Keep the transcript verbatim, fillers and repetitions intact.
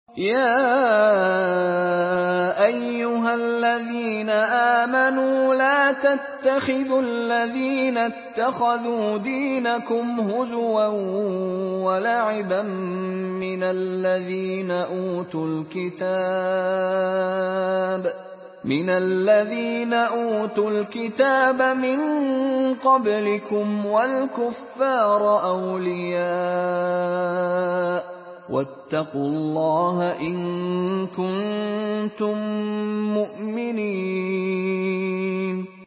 يَا أَيُّهَا الَّذِينَ آمَنُوا لَا تَتَّخِذُوا الَّذِينَ اتَّخَذُوا دِينَكُمْ هُزُوًا وَلَعِبًا مِّنَ الَّذِينَ أُوتُوا الْكِتَابَ مِن قَبْلِكُمْ وَالْكُفَّارَ أَوْلِيَاءَ ۚ وَاتَّقُوا اللَّهَ إِن كُنتُم مُّؤْمِنِينَ.